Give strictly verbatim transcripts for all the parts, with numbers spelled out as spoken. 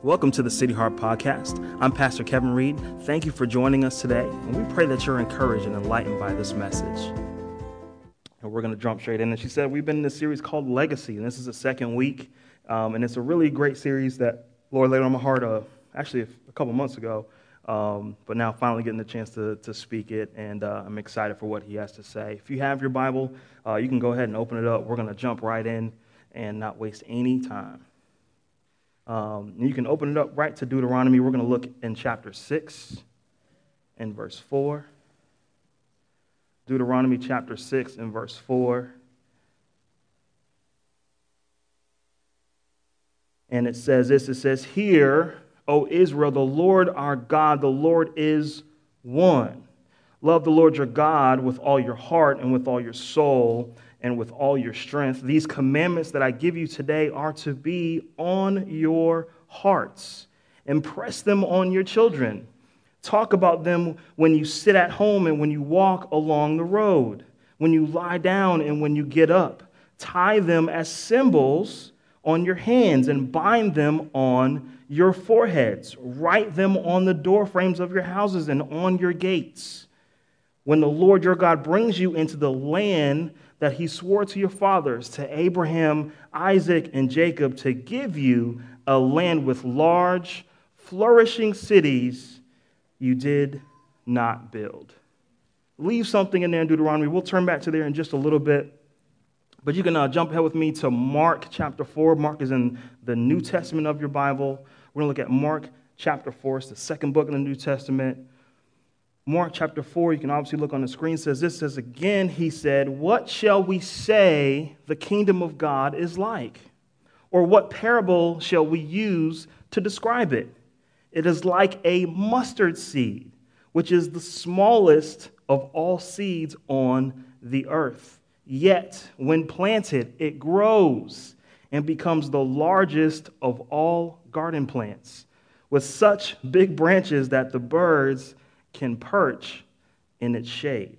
Welcome to the City Heart Podcast. I'm Pastor Kevin Reed. Thank you for joining us today, and we pray that you're encouraged and enlightened by this message. And we're going to jump straight in. And she said we've been in this series called Legacy, and this is the second week, um, and it's a really great series that Lord laid on my heart uh, actually a couple months ago, um, but now finally getting the chance to, to speak it, and uh, I'm excited for what he has to say. If you have your Bible, uh, you can go ahead and open it up. We're going to jump right in and not waste any time. Um, you can open it up right to Deuteronomy. We're going to look in chapter six and verse four. Deuteronomy chapter six and verse four. And it says this, it says, "Hear, O Israel, the Lord our God, the Lord is one. Love the Lord your God with all your heart and with all your soul and with all your strength. These commandments that I give you today are to be on your hearts. Impress them on your children. Talk about them when you sit at home and when you walk along the road, when you lie down and when you get up. Tie them as symbols on your hands and bind them on your foreheads. Write them on the door frames of your houses and on your gates. When the Lord your God brings you into the land that he swore to your fathers, to Abraham, Isaac, and Jacob, to give you a land with large, flourishing cities you did not build." Leave something in there in Deuteronomy. We'll turn back to there in just a little bit. But you can uh, jump ahead with me to Mark chapter four. Mark is in the New Testament of your Bible. We're going to look at Mark chapter four. It's the second book in the New Testament. Mark chapter four, you can obviously look on the screen, says this, says, "Again, he said, what shall we say the kingdom of God is like? Or what parable shall we use to describe it? It is like a mustard seed, which is the smallest of all seeds on the earth. Yet, when planted, it grows and becomes the largest of all garden plants, with such big branches that the birds can perch in its shade."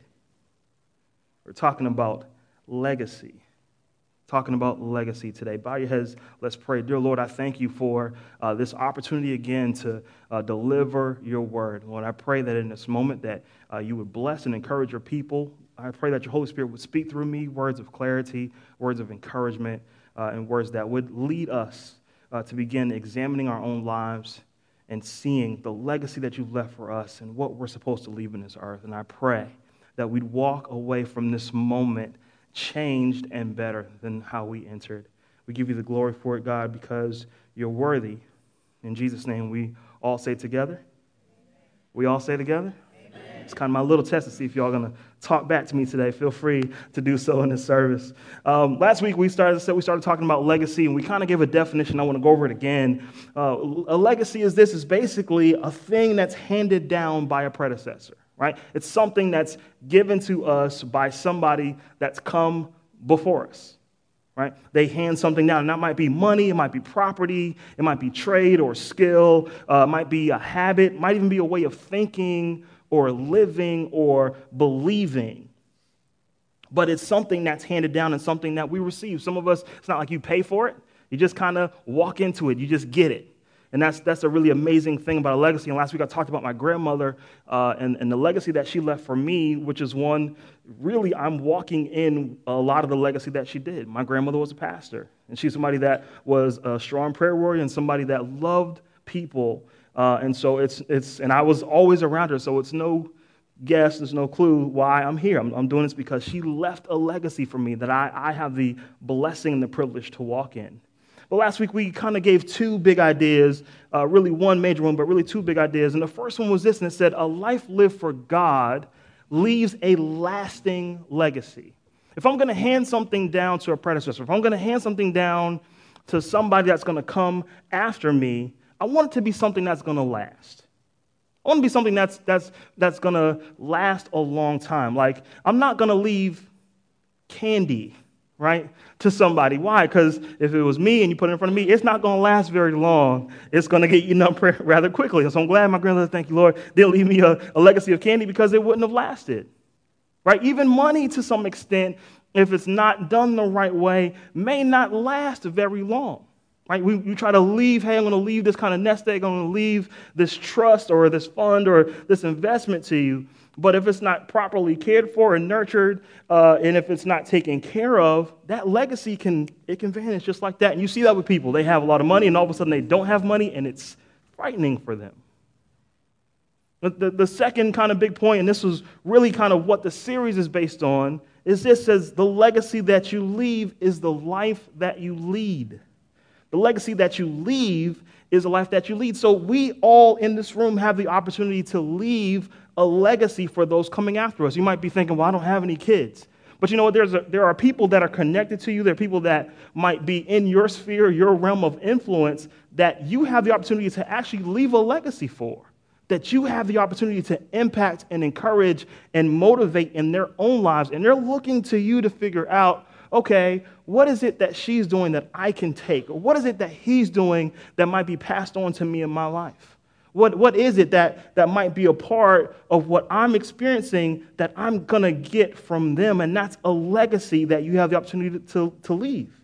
We're talking about legacy. Talking about legacy today. Bow your heads, let's pray. Dear Lord, I thank you for uh, this opportunity again to uh, deliver your word. Lord, I pray that in this moment that uh, you would bless and encourage your people. I pray that your Holy Spirit would speak through me words of clarity, words of encouragement, uh, and words that would lead us uh, to begin examining our own lives and seeing the legacy that you've left for us and what we're supposed to leave in this earth. And I pray that we'd walk away from this moment changed and better than how we entered. We give you the glory for it, God, because you're worthy. In Jesus' name, we all say together. We all say together. It's kind of my little test to see if y'all are going to talk back to me today. Feel free to do so in this service. Um, last week, we started we started talking about legacy, and we kind of gave a definition. I want to go over it again. Uh, a legacy is this, is basically a thing that's handed down by a predecessor, right? It's something that's given to us by somebody that's come before us, right? They hand something down, and that might be money, it might be property, it might be trade or skill, uh, it might be a habit, it might even be a way of thinking or living or believing. But it's something that's handed down and something that we receive. Some of us, it's not like you pay for it. You just kind of walk into it. You just get it. And that's that's a really amazing thing about a legacy. And last week I talked about my grandmother uh, and, and the legacy that she left for me, which is one, really I'm walking in a lot of the legacy that she did. My grandmother was a pastor, and she's somebody that was a strong prayer warrior and somebody that loved people. Uh, and so it's, it's, and I was always around her, so it's no guess, there's no clue why I'm here. I'm, I'm doing this because she left a legacy for me that I, I have the blessing and the privilege to walk in. But last week we kind of gave two big ideas, uh, really one major one, but really two big ideas. And the first one was this, and it said, a life lived for God leaves a lasting legacy. If I'm going to hand something down to a predecessor, if I'm going to hand something down to somebody that's going to come after me, I want it to be something that's going to last. I want it to be something that's that's that's going to last a long time. Like, I'm not going to leave candy, right, to somebody. Why? Because if it was me and you put it in front of me, it's not going to last very long. It's going to get eaten up rather quickly. So I'm glad my grandmother, thank you, Lord, didn't leave me a, a legacy of candy because it wouldn't have lasted, right? Even money, to some extent, if it's not done the right way, may not last very long. Right? We, we try to leave, hey, I'm going to leave this kind of nest egg, I'm going to leave this trust or this fund or this investment to you. But if it's not properly cared for and nurtured, uh, and if it's not taken care of, that legacy can it can vanish just like that. And you see that with people. They have a lot of money, and all of a sudden they don't have money, and it's frightening for them. The, the, the second kind of big point, and this was really kind of what the series is based on, is this says the legacy that you leave is the life that you lead. The legacy that you leave is the life that you lead. So we all in this room have the opportunity to leave a legacy for those coming after us. You might be thinking, well, I don't have any kids. But you know what? There's a, there are people that are connected to you. There are people that might be in your sphere, your realm of influence, that you have the opportunity to actually leave a legacy for, that you have the opportunity to impact and encourage and motivate in their own lives. And they're looking to you to figure out, okay, what is it that she's doing that I can take? Or what is it that he's doing that might be passed on to me in my life? What, what is it that, that might be a part of what I'm experiencing that I'm going to get from them? And that's a legacy that you have the opportunity to, to, to leave.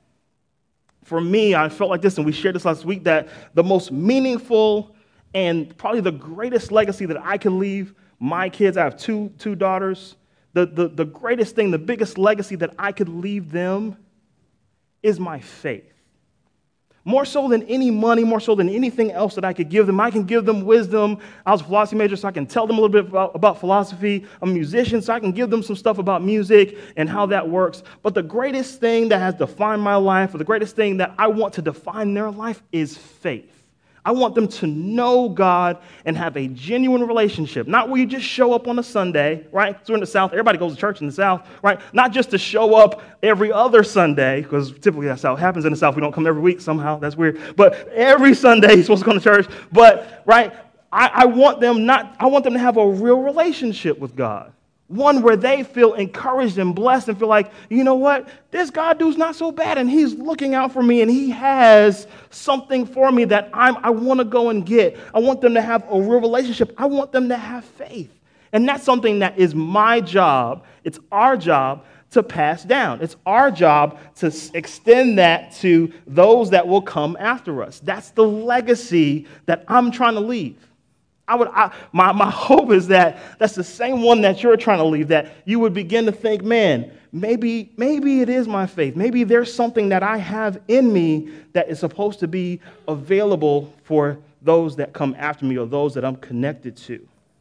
For me, I felt like this, and we shared this last week, that the most meaningful and probably the greatest legacy that I can leave my kids, I have two, two daughters, the, the, the greatest thing, the biggest legacy that I could leave them is my faith. More so than any money, more so than anything else that I could give them. I can give them wisdom. I was a philosophy major, so I can tell them a little bit about, about philosophy. I'm a musician, so I can give them some stuff about music and how that works. But the greatest thing that has defined my life, or the greatest thing that I want to define their life, is faith. I want them to know God and have a genuine relationship. Not where you just show up on a Sunday, right? So in the South, everybody goes to church in the South, right? Not just to show up every other Sunday, because typically that's how it happens in the South. We don't come every week somehow. That's weird. But every Sunday you're supposed to come to church. But, right, I, I want them not, I want them to have a real relationship with God. One where they feel encouraged and blessed and feel like, you know what, this God dude's not so bad and he's looking out for me and he has something for me that I'm, I want to go and get. I want them to have a real relationship. I want them to have faith. And that's something that is my job. It's our job to pass down. It's our job to extend that to those that will come after us. That's the legacy that I'm trying to leave. I would, I, my, my hope is that that's the same one that you're trying to leave, that you would begin to think, man, maybe, maybe it is my faith. Maybe there's something that I have in me that is supposed to be available for those that come after me or those that I'm connected to.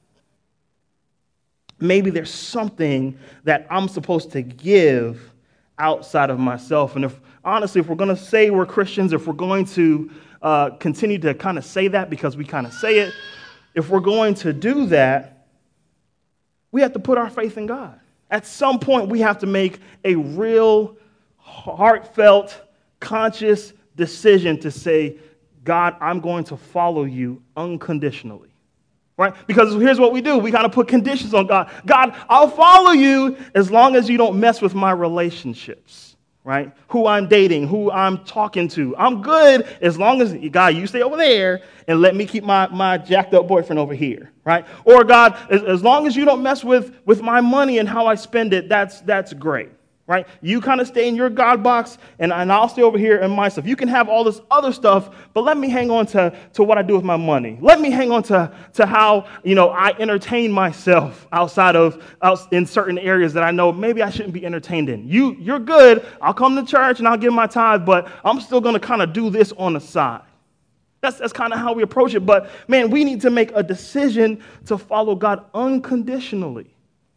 Maybe there's something that I'm supposed to give outside of myself. And if honestly, if we're going to say we're Christians, if we're going to uh, continue to kind of say that because we kind of say it, if we're going to do that, we have to put our faith in God. At some point, we have to make a real, heartfelt, conscious decision to say, God, I'm going to follow you unconditionally. Right? Because here's what we do. We kind of put conditions on God. God, I'll follow you as long as you don't mess with my relationships. Right? Who I'm dating, who I'm talking to. I'm good as long as, God, you stay over there and let me keep my, my jacked up boyfriend over here. Right? Or God, as, as long as you don't mess with, with my money and how I spend it, that's that's great. Right? You kind of stay in your God box and, and I'll stay over here in my stuff. You can have all this other stuff, but let me hang on to, to what I do with my money. Let me hang on to, to how, you know, I entertain myself outside of out in certain areas that I know maybe I shouldn't be entertained in. You, you're good. I'll come to church and I'll give my tithe, but I'm still going to kind of do this on the side. That's, that's kind of how we approach it. But man, we need to make a decision to follow God unconditionally.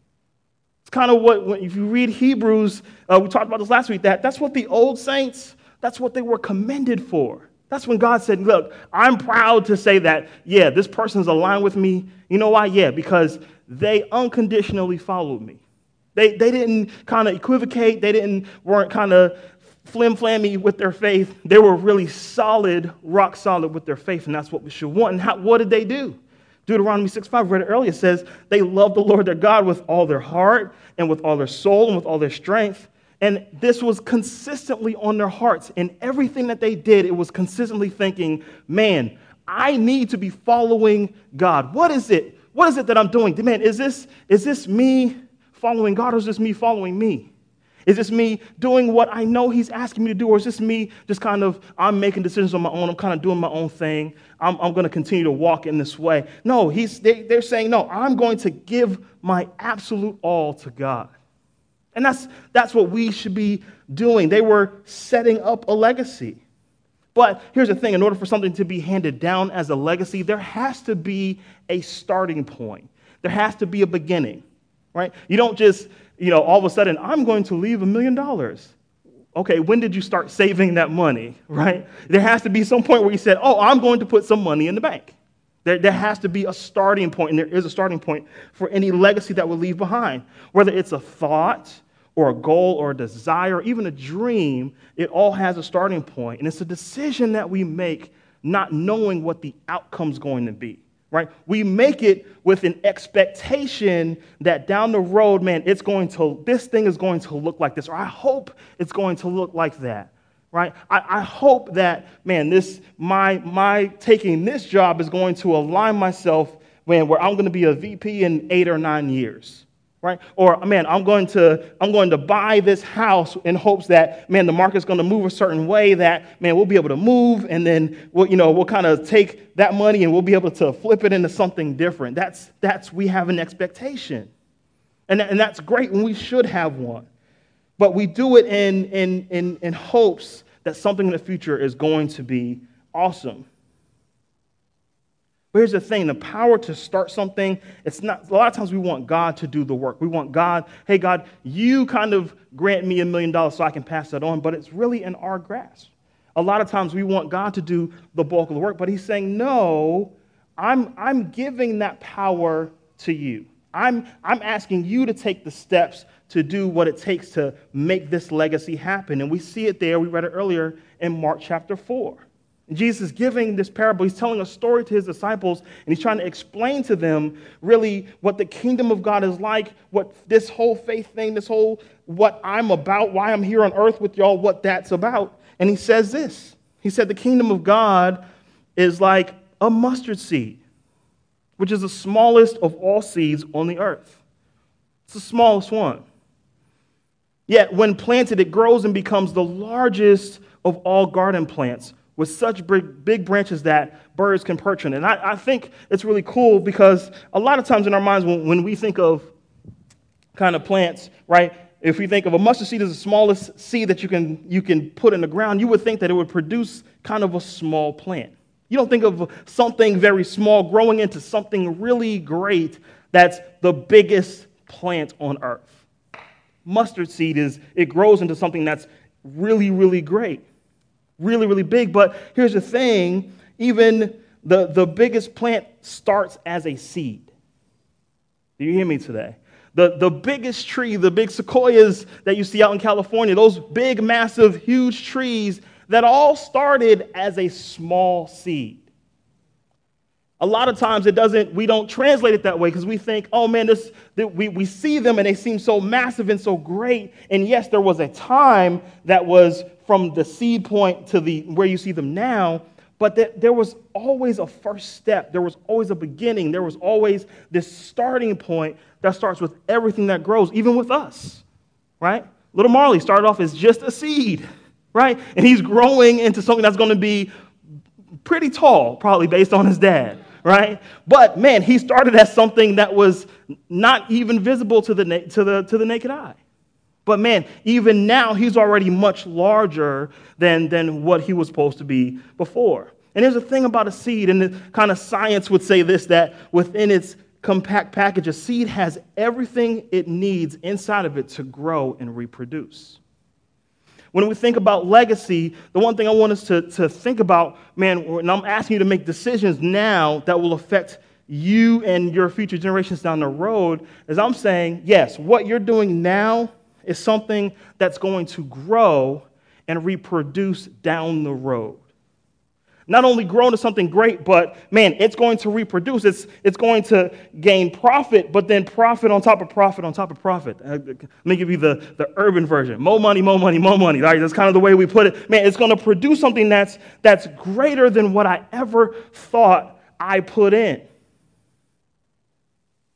Kind of what, if you read Hebrews, uh, we talked about this last week, that that's what the old saints, that's what they were commended for. That's when God said, look, I'm proud to say that, yeah, this person's aligned with me. You know why? Yeah, because they unconditionally followed me. They they didn't kind of equivocate. They didn't weren't kind of flim-flammy with their faith. They were really solid, rock solid with their faith, and that's what we should want. And how, what did they do? Deuteronomy six five, read it earlier, says they love the Lord their God with all their heart and with all their soul and with all their strength. And this was consistently on their hearts. In everything that they did, it was consistently thinking, man, I need to be following God. What is it? What is it that I'm doing? Man, is this, is this me following God or is this me following me? Is this me doing what I know he's asking me to do, or is this me just kind of, I'm making decisions on my own, I'm kind of doing my own thing, I'm, I'm going to continue to walk in this way? No, he's, they, they're saying, no, I'm going to give my absolute all to God. And that's, that's what we should be doing. They were setting up a legacy. But here's the thing, in order for something to be handed down as a legacy, there has to be a starting point. There has to be a beginning, right? You don't just, you know, all of a sudden, I'm going to leave a million dollars. Okay, when did you start saving that money, right? There has to be some point where you said, oh, I'm going to put some money in the bank. There, there has to be a starting point, and there is a starting point for any legacy that we'll leave behind. Whether it's a thought or a goal or a desire or even a dream, it all has a starting point. And it's a decision that we make not knowing what the outcome's going to be. Right? We make it with an expectation that down the road, man, it's going to, this thing is going to look like this, or I hope it's going to look like that, right? I, I hope that, man, this, my, my taking this job is going to align myself, man, where I'm going to be a V P in eight or nine years, right? Or, man, I'm going to, I'm going to buy this house in hopes that, man, the market's going to move a certain way that, man, we'll be able to move, and then we'll, you know, we'll kind of take that money and we'll be able to flip it into something different. That's, that's, we have an expectation. And, and that's great, and we should have one. But we do it in, in, in, in hopes that something in the future is going to be awesome. But here's the thing, the power to start something, it's not, a lot of times we want God to do the work. We want God, hey, God, you kind of grant me a million dollars so I can pass that on, but it's really in our grasp. A lot of times we want God to do the bulk of the work, but he's saying, no, I'm, I'm giving that power to you. I'm, I'm asking you to take the steps to do what it takes to make this legacy happen. And we see it there, we read it earlier in Mark chapter four. Jesus is giving this parable. He's telling a story to his disciples, and he's trying to explain to them really what the kingdom of God is like, what this whole faith thing, this whole what I'm about, why I'm here on earth with y'all, what that's about. And he says this. He said the kingdom of God is like a mustard seed, which is the smallest of all seeds on the earth. It's the smallest one. Yet when planted, it grows and becomes the largest of all garden plants, with such big, big branches that birds can perch on. And I, I think it's really cool because a lot of times in our minds when, when we think of kind of plants, right, if we think of a mustard seed as the smallest seed that you can, you can put in the ground, you would think that it would produce kind of a small plant. You don't think of something very small growing into something really great that's the biggest plant on earth. Mustard seed is, it grows into something that's really, really great. Really, really big. But here's the thing, even the, the biggest plant starts as a seed. Do you hear me today? The, the biggest tree, the big sequoias that you see out in California, those big, massive, huge trees that all started as a small seed. A lot of times it doesn't, we don't translate it that way because we think, oh man, this, that we, we see them and they seem so massive and so great. And yes, there was a time that was from the seed point to the where you see them now, but that there was always a first step. There was always a beginning. There was always this starting point that starts with everything that grows, even with us, right? Little Marley started off as just a seed, right? And he's growing into something that's going to be pretty tall, probably based on his dad. Right? But man, he started as something that was not even visible to the na- to the to the naked eye. But man, even now he's already much larger than than what he was supposed to be before. And there's a thing about a seed, and the kind of science would say this, that within its compact package, a seed has everything it needs inside of it to grow and reproduce. When we think about legacy, the one thing I want us to, to think about, man, and I'm asking you to make decisions now that will affect you and your future generations down the road, is I'm saying, yes, what you're doing now is something that's going to grow and reproduce down the road. Not only grow into something great, but man, it's going to reproduce. It's, it's going to gain profit, but then profit on top of profit on top of profit. Uh, let me give you the, the urban version. More money, more money, more money. Right? That's kind of the way we put it. Man, it's going to produce something that's, that's greater than what I ever thought I put in.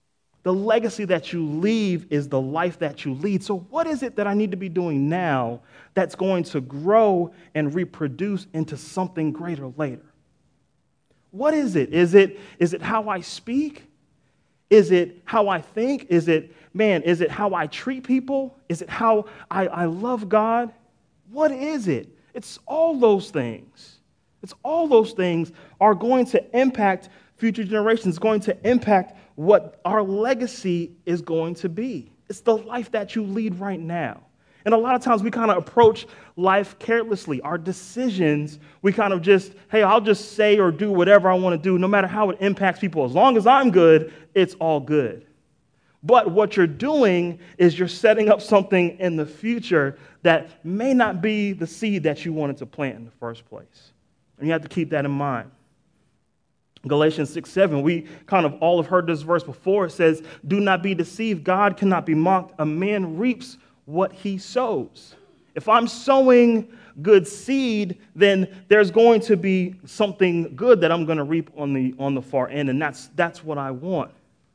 The legacy that you leave is the life that you lead. So what is it that I need to be doing now that's going to grow and reproduce into something greater later? What is it? Is it, is it how I speak? Is it how I think? Is it, man, is it how I treat people? Is it how I, I love God? What is it? It's all those things. It's all those things are going to impact future generations, going to impact what our legacy is going to be. It's the life that you lead right now. And a lot of times we kind of approach life carelessly. Our decisions, we kind of just, hey, I'll just say or do whatever I want to do, no matter how it impacts people. As long as I'm good, it's all good. But what you're doing is you're setting up something in the future that may not be the seed that you wanted to plant in the first place. And you have to keep that in mind. Galatians six seven, we kind of all have heard this verse before. It says, do not be deceived. God cannot be mocked. A man reaps what he sows. If I'm sowing good seed, then there's going to be something good that I'm going to reap on the on the far end, and that's that's what I want.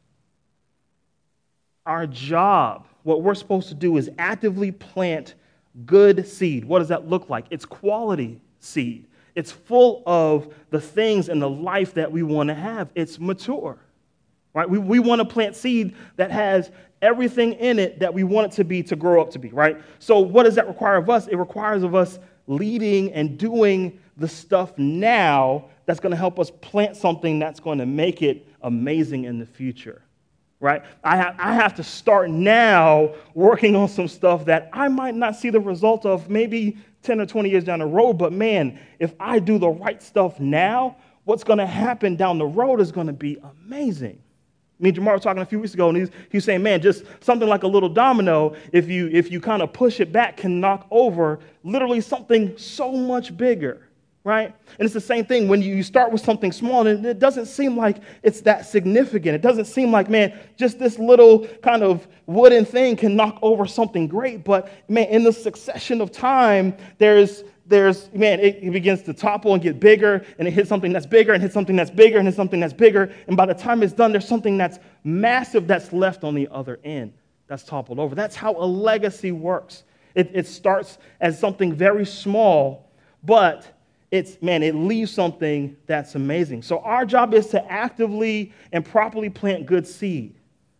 Our job, what we're supposed to do is actively plant good seed. What does that look like? It's quality seed. It's full of the things and the life that we want to have. It's mature, right? We, we want to plant seed that has everything in it that we want it to be to grow up to be, right? So what does that require of us? It requires of us leading and doing the stuff now that's going to help us plant something that's going to make it amazing in the future, right? I, ha- I have to start now working on some stuff that I might not see the result of maybe ten or twenty years down the road, but man, if I do the right stuff now, what's going to happen down the road is going to be amazing. Me and Jamar were talking a few weeks ago, and he's, he's saying, man, just something like a little domino, if you if you kind of push it back, can knock over literally something so much bigger, right? And it's the same thing when you start with something small, and it doesn't seem like it's that significant. It doesn't seem like, man, just this little kind of wooden thing can knock over something great. But, man, in the succession of time, there's There's, man, it, it begins to topple and get bigger, and it hits something that's bigger, and hits something that's bigger, and hits something that's bigger. And by the time it's done, there's something that's massive that's left on the other end that's toppled over. That's how a legacy works. It, it starts as something very small, but it's, man, it leaves something that's amazing. So our job is to actively and properly plant good seed.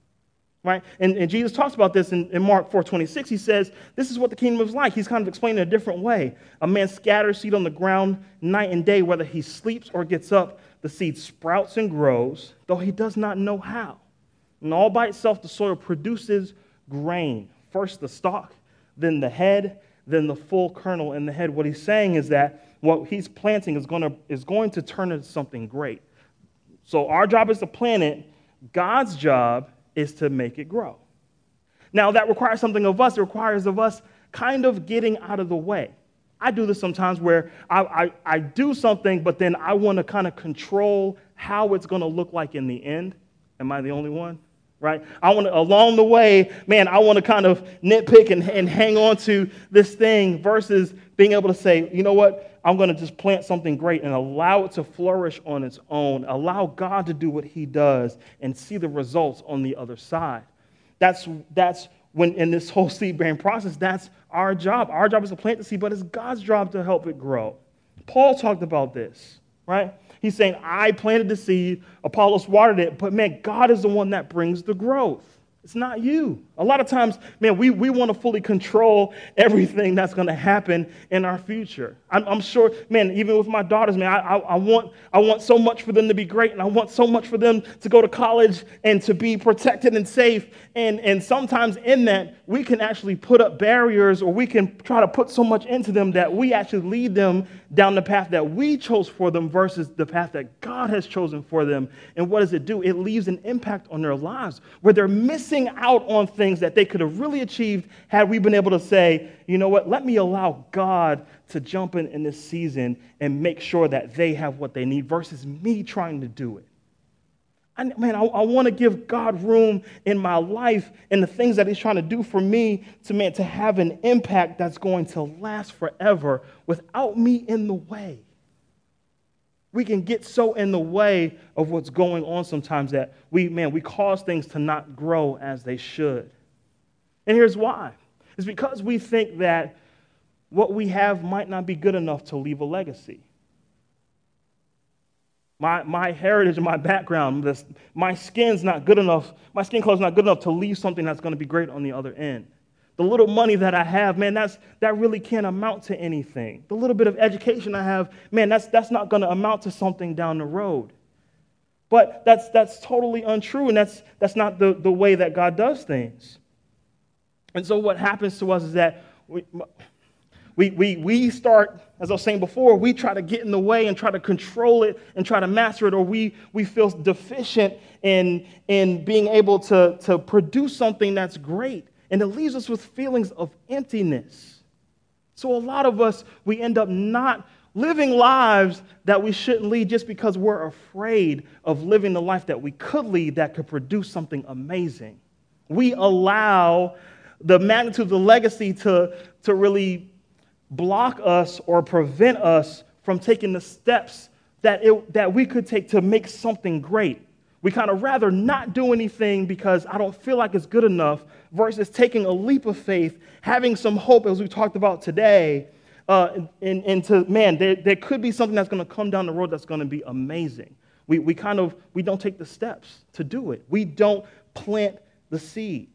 Right? And, and Jesus talks about this in, in Mark four twenty-six. He says, this is what the kingdom is like. He's kind of explaining it a different way. A man scatters seed on the ground night and day, whether he sleeps or gets up. The seed sprouts and grows, though he does not know how. And all by itself, the soil produces grain. First the stalk, then the head, then the full kernel in the head. What he's saying is that what he's planting is going to, is going to turn into something great. So our job is to plant it. God's job is to make it grow. Now, that requires something of us. It requires of us kind of getting out of the way. I do this sometimes where I, I, I do something, but then I want to kind of control how it's going to look like in the end. Am I the only one? Right? I want to, along the way, man, I want to kind of nitpick and, and hang on to this thing versus being able to say, you know what? I'm going to just plant something great and allow it to flourish on its own. Allow God to do what he does and see the results on the other side. That's, that's when in this whole seed bearing process, that's our job. Our job is to plant the seed, but it's God's job to help it grow. Paul talked about this, right? He's saying, I planted the seed, Apollos watered it, but man, God is the one that brings the growth. It's not you. A lot of times, man, we, we want to fully control everything that's going to happen in our future. I'm, I'm sure, man, even with my daughters, man, I, I, I want I want so much for them to be great, and I want so much for them to go to college and to be protected and safe. And, and sometimes in that, we can actually put up barriers, or we can try to put so much into them that we actually lead them down the path that we chose for them versus the path that God has chosen for them. And what does it do? It leaves an impact on their lives where they're missing out on things that they could have really achieved had we been able to say, you know what, let me allow God to jump in in this season and make sure that they have what they need versus me trying to do it. I, man, I, I want to give God room in my life and the things that he's trying to do for me to, man, to have an impact that's going to last forever without me in the way. We can get so in the way of what's going on sometimes that we, man, we cause things to not grow as they should. And here's why. It's because we think that what we have might not be good enough to leave a legacy. My, my heritage and my background, this, my skin's not good enough, my skin color's not good enough to leave something that's going to be great on the other end. The little money that I have, man, that's that really can't amount to anything. The little bit of education I have, man, that's that's not going to amount to something down the road. But that's that's totally untrue, and that's that's not the, the way that God does things. And so what happens to us is that we, we, we, we start, as I was saying before, we try to get in the way and try to control it and try to master it, or we, we feel deficient in, in being able to, to produce something that's great. And it leaves us with feelings of emptiness. So a lot of us, we end up not living lives that we shouldn't lead just because we're afraid of living the life that we could lead that could produce something amazing. We allow the magnitude of the legacy to, to really block us or prevent us from taking the steps that, it, that we could take to make something great. We kind of rather not do anything because I don't feel like it's good enough versus taking a leap of faith, having some hope, as we talked about today, uh, and, and to, man, there, there could be something that's going to come down the road that's going to be amazing. We, we kind of, we don't take the steps to do it. We don't plant the seed.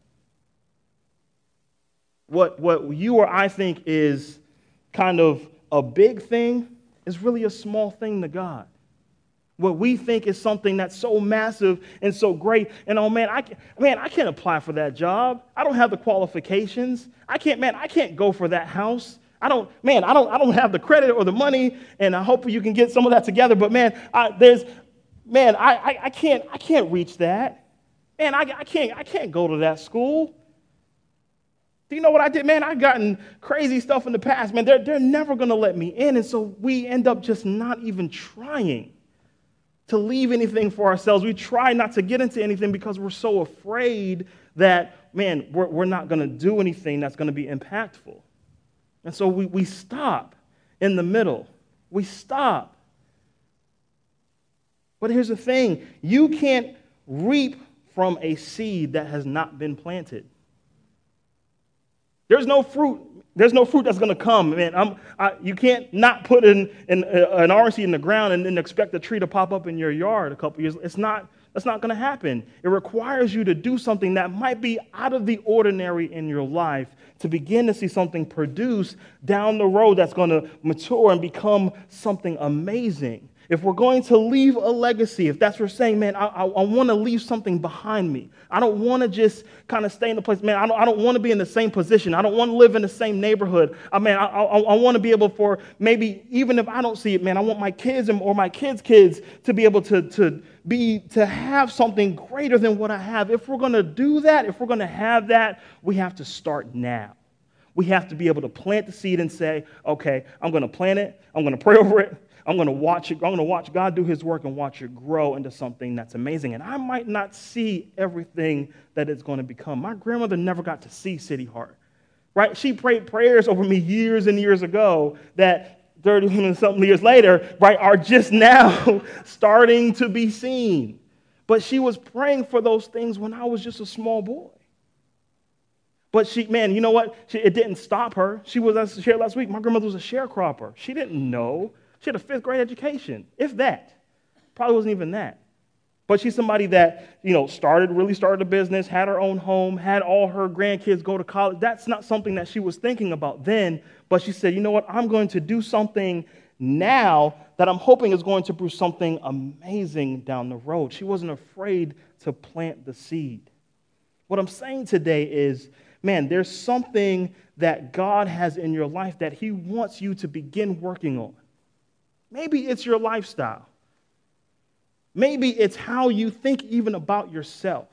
What, what you or I think is kind of a big thing is really a small thing to God. What we think is something that's so massive and so great, and oh man, I can't, man, I can't apply for that job. I don't have the qualifications. I can't, man, I can't go for that house. I don't, man, I don't, I don't have the credit or the money, and I hope you can get some of that together. But man, I, there's, man, I, I, I can't, I can't reach that. Man, I, I can't, I can't go to that school. Do you know what I did? Man, I've gotten crazy stuff in the past. Man, they're, they're never going to let me in. And so we end up just not even trying to leave anything for ourselves. We try not to get into anything because we're so afraid that, man, we're, we're not going to do anything that's going to be impactful. And so we, we stop in the middle. We stop. But here's the thing. You can't reap from a seed that has not been planted. There's no fruit. There's no fruit that's going to come. Man, I'm, I, you can't not put an, an, an orange seed in the ground and then expect a tree to pop up in your yard a couple years. It's not, that's not going to happen. It requires you to do something that might be out of the ordinary in your life to begin to see something produced down the road that's going to mature and become something amazing. If we're going to leave a legacy, if that's what we're saying, man, I, I, I want to leave something behind me. I don't want to just kind of stay in the place. Man, I don't, I don't want to be in the same position. I don't want to live in the same neighborhood. I mean, I, I, I want to be able for maybe, even if I don't see it, man, I want my kids and, or my kids' kids to be able to, to be, to have something greater than what I have. If we're going to do that, if we're going to have that, we have to start now. We have to be able to plant the seed and say, okay, I'm going to plant it. I'm going to pray over it. I'm going to watch it. I'm going to watch God do his work and watch it grow into something that's amazing. And I might not see everything that it's going to become. My grandmother never got to see City Heart, right? She prayed prayers over me years and years ago that thirty and something years later, right, are just now starting to be seen. But she was praying for those things when I was just a small boy. But she, man, you know what? She, it didn't stop her. She was, as I shared last week, my grandmother was a sharecropper. She didn't know. She had a fifth grade education, if that. Probably wasn't even that. But she's somebody that, you know, started, really started a business, had her own home, had all her grandkids go to college. That's not something that she was thinking about then. But she said, you know what, I'm going to do something now that I'm hoping is going to produce something amazing down the road. She wasn't afraid to plant the seed. What I'm saying today is, man, there's something that God has in your life that he wants you to begin working on. Maybe it's your lifestyle. Maybe it's how you think even about yourself.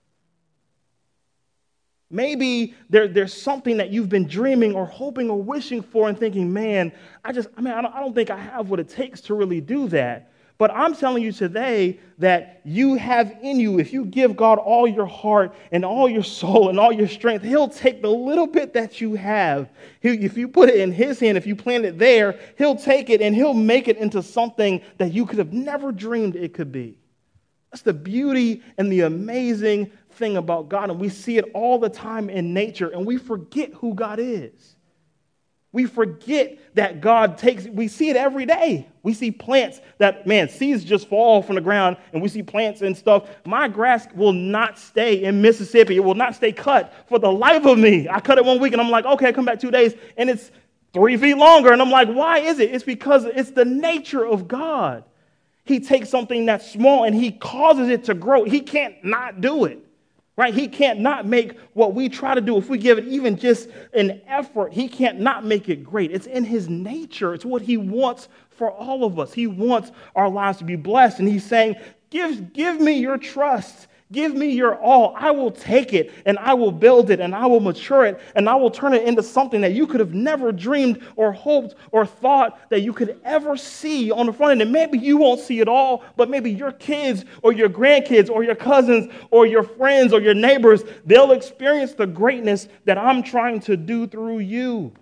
Maybe there, there's something that you've been dreaming or hoping or wishing for and thinking, man, I just, I mean, I don't, I don't think I have what it takes to really do that. But I'm telling you today that you have in you, if you give God all your heart and all your soul and all your strength, he'll take the little bit that you have. He, if you put it in his hand, if you plant it there, he'll take it and he'll make it into something that you could have never dreamed it could be. That's the beauty and the amazing thing about God. And we see it all the time in nature, and we forget who God is. We forget that God takes, we see it every day. We see plants that, man, seeds just fall from the ground, and we see plants and stuff. My grass will not stay in Mississippi. It will not stay cut for the life of me. I cut it one week, and I'm like, okay, come back two days, and it's three feet longer. And I'm like, why is it? It's because it's the nature of God. He takes something that's small, and he causes it to grow. He can't not do it. Right? He can't not make what we try to do. If we give it even just an effort, he can't not make it great. It's in his nature. It's what he wants for all of us. He wants our lives to be blessed. And he's saying, give, give me your trust. Give me your all. I will take it and I will build it and I will mature it and I will turn it into something that you could have never dreamed or hoped or thought that you could ever see on the front end. And maybe you won't see it all, but maybe your kids or your grandkids or your cousins or your friends or your neighbors, they'll experience the greatness that I'm trying to do through you.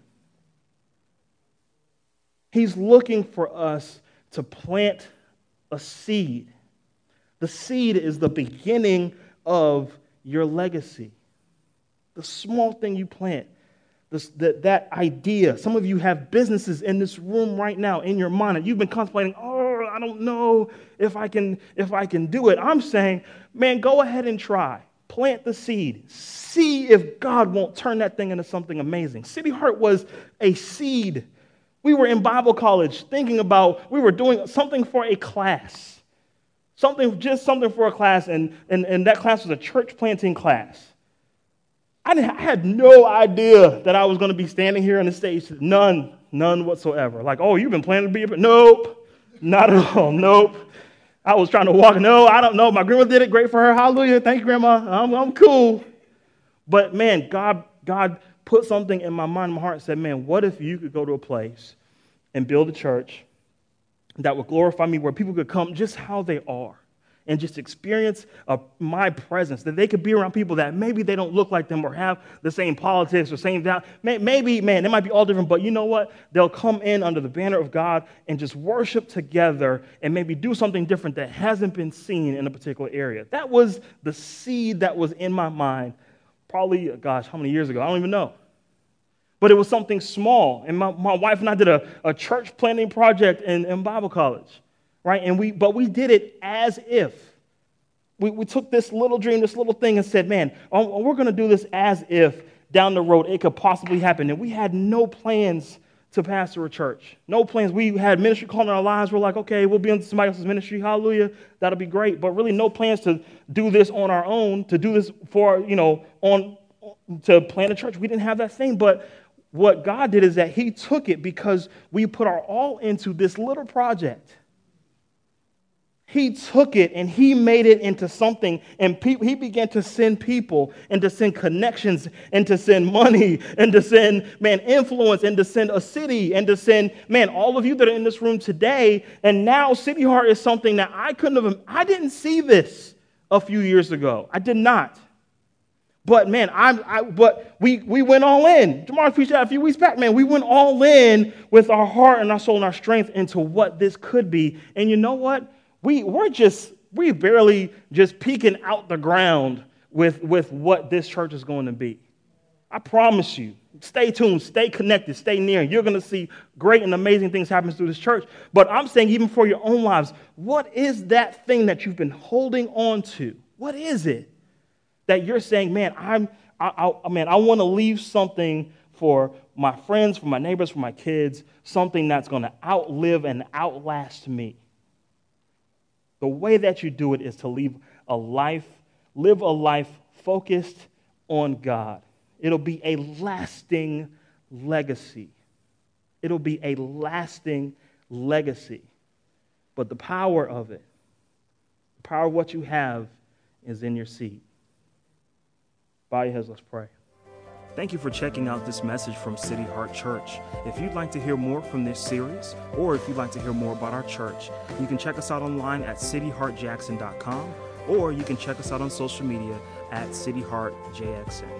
He's looking for us to plant a seed. The seed is the beginning of your legacy. The small thing you plant, this, that, that idea. Some of you have businesses in this room right now in your mind, and you've been contemplating, oh, I don't know if I can, if I can do it. I'm saying, man, go ahead and try. Plant the seed. See if God won't turn that thing into something amazing. City Heart was a seed. We were in Bible college thinking about, we were doing something for a class. Something, just something for a class, and, and, and that class was a church planting class. I, didn't, I had no idea that I was going to be standing here on the stage. None, none whatsoever. Like, oh, you've been planning to be, nope, not at all, nope. I was trying to walk, no, I don't know. My grandma did it, great for her, hallelujah, thank you, Grandma, I'm, I'm cool. But man, God, God put something in my mind, my heart, and said, man, what if you could go to a place and build a church that would glorify me, where people could come just how they are and just experience uh, my presence, that they could be around people that maybe they don't look like them or have the same politics or same value. Maybe, man, they might be all different, but you know what? They'll come in under the banner of God and just worship together and maybe do something different that hasn't been seen in a particular area. That was the seed that was in my mind probably, gosh, how many years ago? I don't even know. But it was something small. And my, my wife and I did a, a church planting project in, in Bible college, right? And we, but we did it as if. We, we took this little dream, this little thing, and said, man, oh, we're going to do this as if down the road it could possibly happen. And we had no plans to pastor a church. No plans. We had ministry calling our lives. We're like, okay, we'll be in somebody else's ministry. Hallelujah. That'll be great. But really no plans to do this on our own, to do this for, you know, on to plant a church. We didn't have that thing. But what God did is that he took it because we put our all into this little project. He took it and he made it into something, and pe- he began to send people and to send connections and to send money and to send, man, influence and to send a city and to send, man, all of you that are in this room today. And now City Heart is something that I couldn't have, I didn't see this a few years ago. I did not. But man, I, I but we we went all in. Jamar preached that a few weeks back. Man, we went all in with our heart and our soul and our strength into what this could be. And you know what? We we're just we barely just peeking out the ground with with what this church is going to be. I promise you. Stay tuned, stay connected, stay near. You're going to see great and amazing things happen through this church. But I'm saying, even for your own lives, what is that thing that you've been holding on to? What is it that you're saying, man, I'm, I, I, man, I want to leave something for my friends, for my neighbors, for my kids, something that's going to outlive and outlast me. The way that you do it is to leave a life, live a life focused on God. It'll be a lasting legacy. It'll be a lasting legacy. But the power of it, the power of what you have, is in your seed. Bow your heads, let's pray. Thank you for checking out this message from City Heart Church. If you'd like to hear more from this series, or if you'd like to hear more about our church, you can check us out online at city heart jackson dot com, or you can check us out on social media at City Heart J X N.